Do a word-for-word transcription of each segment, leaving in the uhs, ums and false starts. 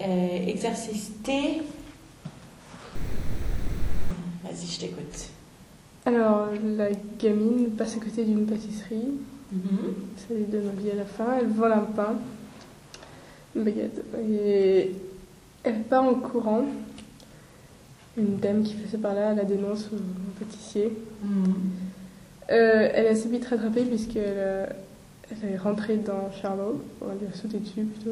Euh, exercice T. Vas-y, je t'écoute. Alors, la gamine passe à côté d'une pâtisserie. Mm-hmm. Ça lui donne envie à la fin. Elle vole un pain, une baguette. Et elle part en courant. Une dame qui passait par là la dénonce au, au pâtissier. Mm-hmm. Euh, elle est assez vite rattrapée puisqu'elle euh, elle est rentrée dans Charlot. On va lui a sauté dessus plutôt.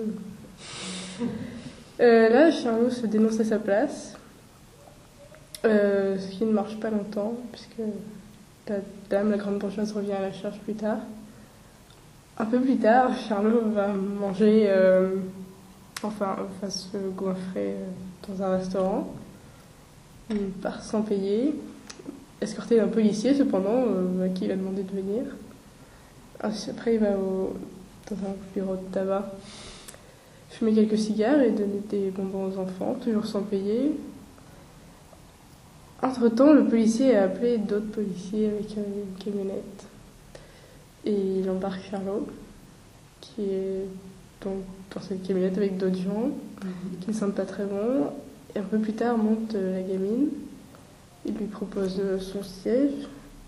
Euh, là, Charlot se dénonce à sa place. Euh, ce qui ne marche pas longtemps puisque la dame, la grande bourgeoise, revient à la charge plus tard. Un peu plus tard, Charlot va manger, euh, enfin, va se goinfrer dans un restaurant. Il part sans payer, escorté d'un policier cependant, euh, à qui il a demandé de venir. Après, il va au, dans un bureau de tabac fumer quelques cigares et donner des bonbons aux enfants, toujours sans payer. Entre-temps, le policier a appelé d'autres policiers avec une camionnette. Et il embarque Charlot, qui est donc dans cette camionnette avec d'autres gens, mmh. qui ne sentent pas très bon. Et un peu plus tard, monte la gamine. Il lui propose son siège.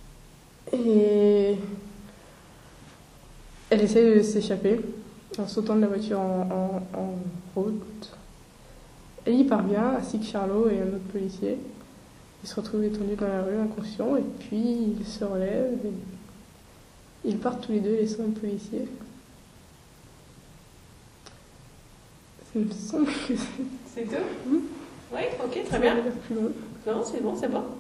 Et elle essaie de s'échapper en sautant de la voiture en, en, en route. Elle y parvient, ainsi que Charlot et un autre policier. Ils se retrouvent étendus dans la rue, inconscients, et puis ils se relèvent et ils partent tous les deux, laissant le policier. Ça me semble que c'est... C'est tout? Mmh. Oui, ok, très bien. Plus long. Non, c'est bon, c'est bon.